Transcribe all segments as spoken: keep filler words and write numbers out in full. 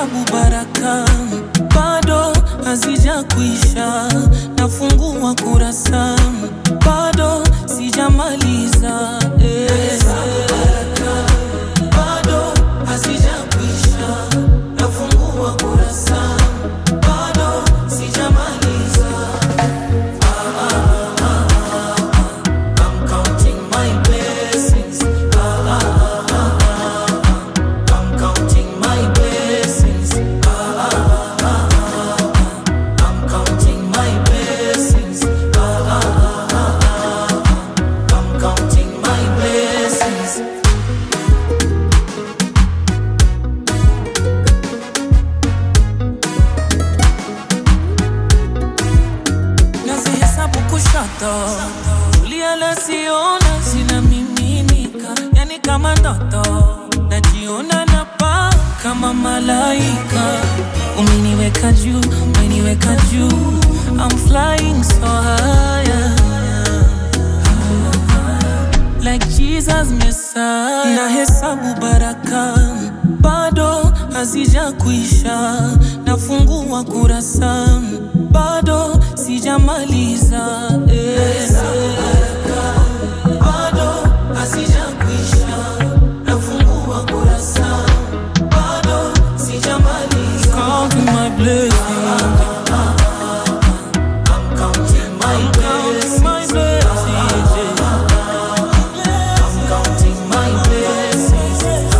Nahesabu baraka bado hazija kuisha, nafungua kurasa bado sijamaliza. eh. Nahesabu baraka bado hazija kuisha, nafungua kurasa bado sijamaliza. ah, ah, ah, ah, ah. I'm counting my blessings. ah, ah, ah, ah, ah. I'm counting my blessings. ah, ah, ah, ah, ah. I'm counting my blessings. ah, ah, ah, ah, ah. I'm counting my blessings. Nazihesabu kushoto, kulia nasiona zinamiminika, yani kama ndoto. Najiona napaa kama malaika, umeniweka juu, umeniweka juu. I'm flying so high, like Jesus Messiah. Nahesabu baraka bado hazija kuisha, nafungua kurasa bado sijamaliza. eh. Nahesabu baraka bado hazija kuisha, nafungua kurasa bado sijamaliza. Counting my blessings. I'm counting my blessings. I'm counting my blessings.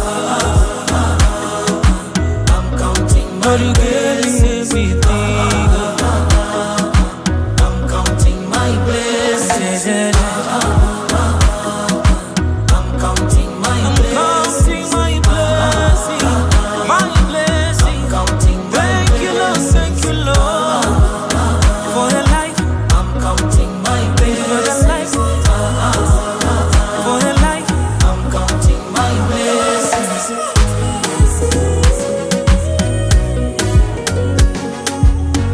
I'm counting my blessings. I'm counting my blessings. I'm counting my blessings. My blessing, my blessing. I'm counting my Thank you, Lord, thank you, Lord, for your life. I'm counting my blessings. For your life, I'm counting my blessings.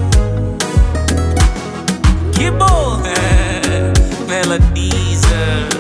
Kibble melodies.